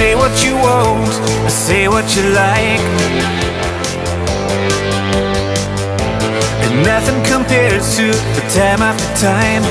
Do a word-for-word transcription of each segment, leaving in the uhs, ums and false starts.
Say what you want, say what you like, and nothing compares to the time after time.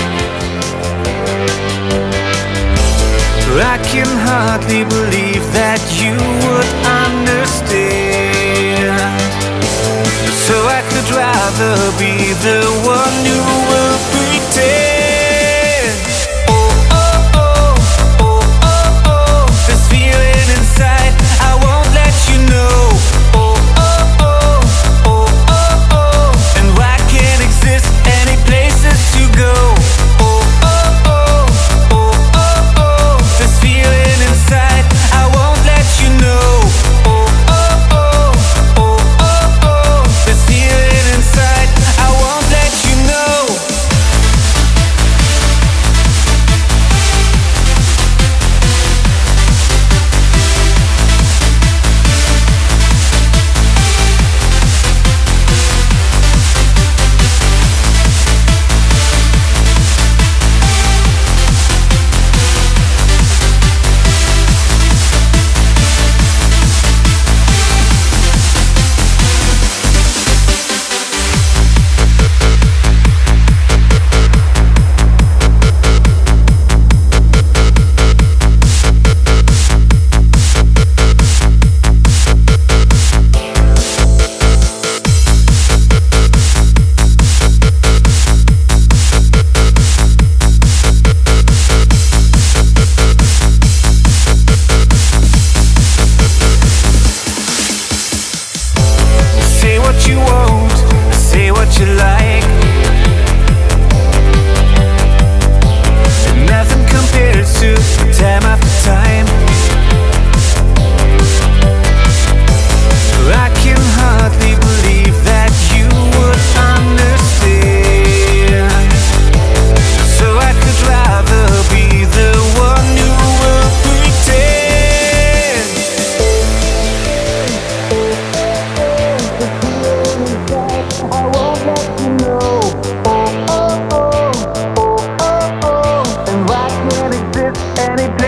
I can hardly believe that you would understand. So I could rather be the one who will pretend. Oh, oh, oh, oh, oh, oh, this feeling inside, I won't let you know. Oh, oh, oh, oh, oh, oh, and why can't exist any places to go? Oh, oh, oh, oh, oh, oh, this feeling inside, I won't let you know. Oh, oh, oh, oh, oh, oh, this feeling inside, I won't let you know. Say what you want, say what you like, and nothing compares to time after time. I can hardly believe that you would understand. So I could rather be the one who will pretend. I won't let you know. Oh, oh, oh, oh, oh, oh, and why can't exist any